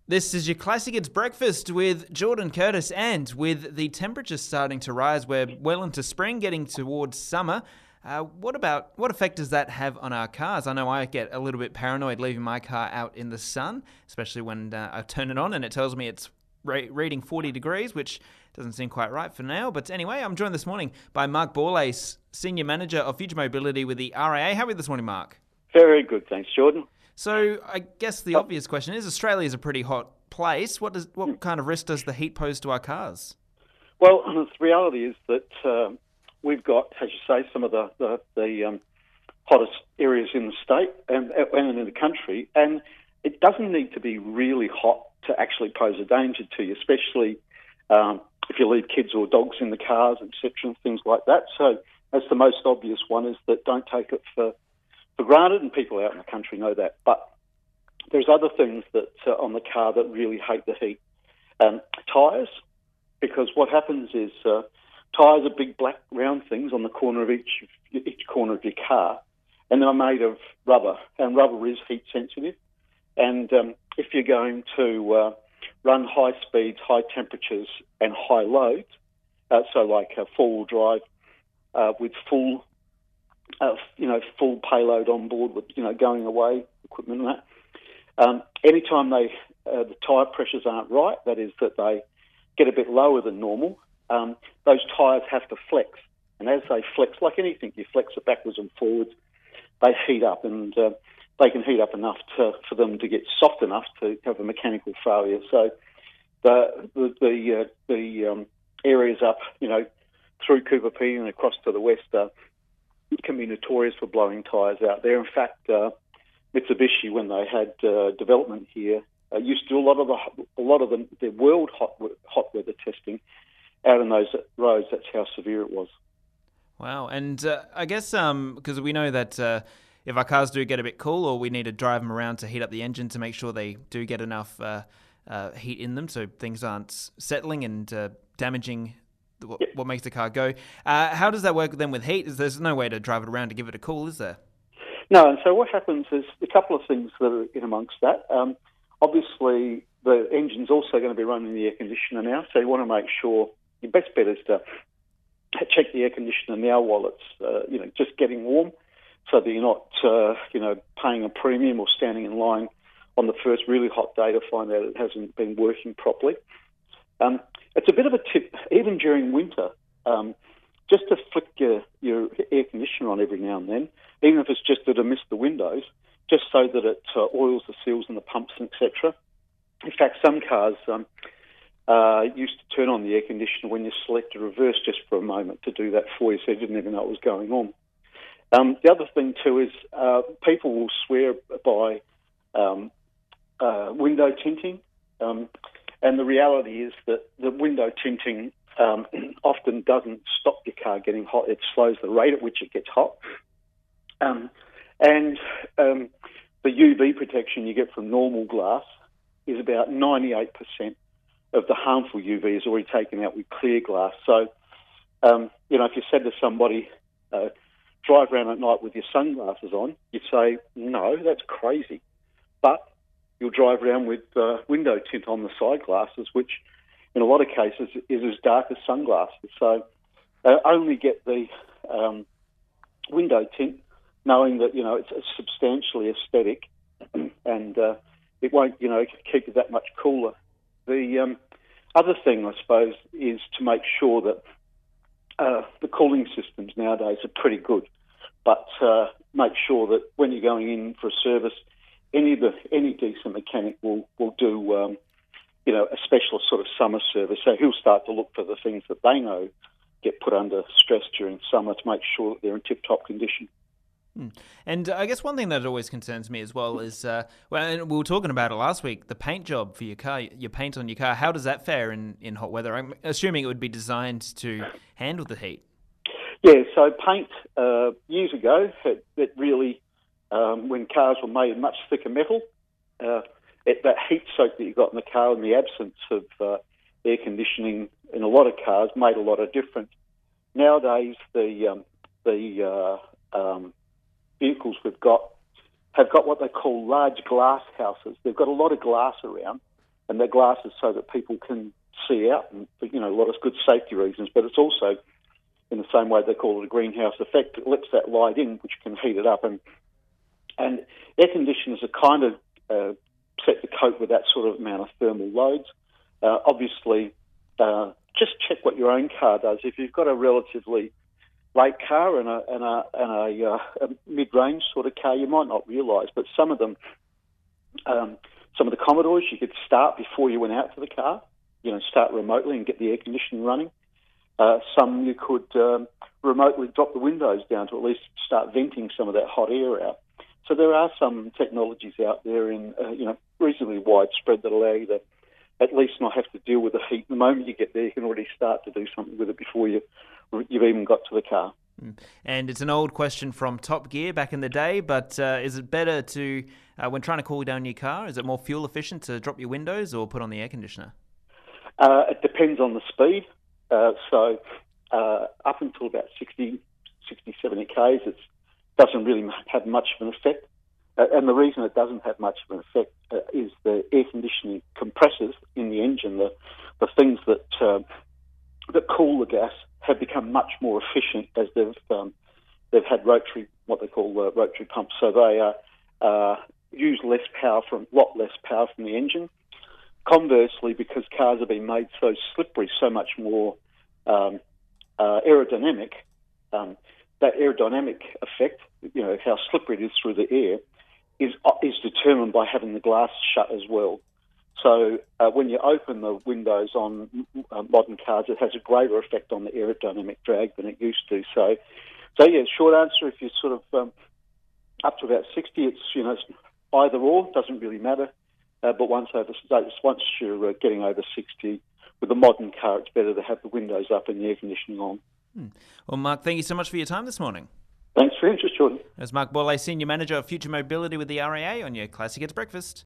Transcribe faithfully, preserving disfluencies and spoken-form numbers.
This is your Classic It's Breakfast with Jordan Curtis, and with the temperatures starting to rise, we're well into spring, getting towards summer. Uh, what about what effect does that have on our cars? I know I get a little bit paranoid leaving my car out in the sun, especially when uh, I turn it on and it tells me it's re- reading forty degrees, which doesn't seem quite right for now. But anyway, I'm joined this morning by Mark Borlase, Senior Manager of Future Mobility with the R A A. How are you this morning, Mark? Very good, thanks, Jordan. So I guess the obvious question is, Australia is a pretty hot place. What does what kind of risk does the heat pose to our cars? Well, the reality is that uh, we've got, as you say, some of the the, the um, hottest areas in the state and, and in the country, and it doesn't need to be really hot to actually pose a danger to you, especially um, if you leave kids or dogs in the cars, et cetera, and things like that. So that's the most obvious one, is that don't take it for for granted, and people out in the country know that. But there's other things that uh, on the car that really hate the heat. Um, tyres, because what happens is uh, tyres are big black round things on the corner of each each corner of your car, and they're made of rubber, and rubber is heat sensitive. And um, if you're going to uh, run high speeds, high temperatures, and high loads, uh, so like a four-wheel drive uh, with full Uh, you know, full payload on board with, you know, going away equipment and that. Um, anytime they, uh, the tyre pressures aren't right, that is that they get a bit lower than normal, um, those tyres have to flex. And as they flex, like anything, you flex it backwards and forwards, they heat up, and uh, they can heat up enough to, for them to get soft enough to have a mechanical failure. So the the the, uh, the um, areas up, you know, through Cooper Pedy and across to the west uh, can be notorious for blowing tyres out there. In fact, uh, Mitsubishi, when they had uh, development here, uh, used to do a lot of the a lot of the, the world hot hot weather testing out on those roads. That's how severe it was. Wow, and uh, I guess because um, we know that uh, if our cars do get a bit cool, or we need to drive them around to heat up the engine to make sure they do get enough uh, uh, heat in them, so things aren't settling and uh, damaging What, what makes the car go. Uh, how does that work then with heat? Is There's no way to drive it around to give it a cool, is there? No, and so what happens is a couple of things that are in amongst that. Um, obviously, the engine's also going to be running the air conditioner now, so you want to make sure your best bet is to check the air conditioner now while it's uh, you know just getting warm, so that you're not uh, you know paying a premium or standing in line on the first really hot day to find out it hasn't been working properly. Um, It's a bit of a tip, even during winter, um, just to flick your, your air conditioner on every now and then, even if it's just to mist the windows, just so that it uh, oils the seals and the pumps, et cetera. In fact, some cars um, uh, used to turn on the air conditioner when you select a reverse just for a moment to do that for you, so you didn't even know what was going on. Um, the other thing, too, is uh, people will swear by um, uh, window tinting. Um, And the reality is that the window tinting um, often doesn't stop your car getting hot. It slows the rate at which it gets hot. Um, and um, the U V protection you get from normal glass is about ninety-eight percent of the harmful U V is already taken out with clear glass. So, um, you know, if you said to somebody, uh, drive around at night with your sunglasses on, you'd say, no, that's crazy. But you'll drive around with uh, window tint on the side glasses, which in a lot of cases is as dark as sunglasses. So uh, only get the um, window tint, knowing that, you know, it's, it's substantially aesthetic and uh, it won't, you know, keep you that much cooler. The um, other thing, I suppose, is to make sure that uh, the cooling systems nowadays are pretty good, but uh, make sure that when you're going in for a service, Any the, any decent mechanic will will do, um, you know, a special sort of summer service. So he'll start to look for the things that they know get put under stress during summer to make sure that they're in tip-top condition. Hmm. And I guess one thing that always concerns me as well is, uh, well, and we were talking about it last week, the paint job for your car, your paint on your car. How does that fare in, in hot weather? I'm assuming it would be designed to handle the heat. Yeah, so paint, uh, years ago, it, it really... Um, when cars were made of much thicker metal, uh, it, that heat soak that you got in the car in the absence of uh, air conditioning in a lot of cars made a lot of difference. Nowadays, the um, the uh, um, vehicles we've got have got what they call large glass houses. They've got a lot of glass around, and the glass is so that people can see out, and for, you know, a lot of good safety reasons. But it's also, in the same way they call it a greenhouse effect, it lets that light in, which can heat it up. And and air conditioners are kind of uh, set to cope with that sort of amount of thermal loads. Uh, obviously, uh, just check what your own car does. If you've got a relatively late car and a and a, and a, uh, a mid-range sort of car, you might not realise, but some of them, um, some of the Commodores, you could start before you went out to the car. You know, start remotely and get the air conditioning running. Uh, some you could um, remotely drop the windows down to at least start venting some of that hot air out. So there are some technologies out there in, uh, you know, reasonably widespread that allow you to at least not have to deal with the heat. The moment you get there, you can already start to do something with it before you, you've even got to the car. And it's an old question from Top Gear back in the day, but uh, is it better to, uh, when trying to cool down your car, is it more fuel efficient to drop your windows or put on the air conditioner? Uh, it depends on the speed. Uh, so uh, up until about sixty, sixty, seventy k's, it doesn't really have much of an effect. Uh, and the reason it doesn't have much of an effect uh, is the air conditioning compressors in the engine, the, the things that uh, that cool the gas, have become much more efficient as they've um, they've had rotary, what they call uh, rotary pumps. So they uh, uh, use less power from, lot less power from the engine. Conversely, because cars have been made so slippery, so much more um, uh, aerodynamic, um, that aerodynamic effect, you know, how slippery it is through the air, is is determined by having the glass shut as well. So uh, when you open the windows on uh, modern cars, it has a greater effect on the aerodynamic drag than it used to. So, so yeah, short answer, if you're sort of um, up to about sixty, it's, you know, it's either or, doesn't really matter. Uh, but once over, once you're uh, getting over sixty, with a modern car, it's better to have the windows up and the air conditioning on. Hmm. Well, Mark, thank you so much for your time this morning. Thanks for your interest, Jordan. As Mark Borlase, Senior Manager of Future Mobility with the R A A on your Classic Hits Breakfast.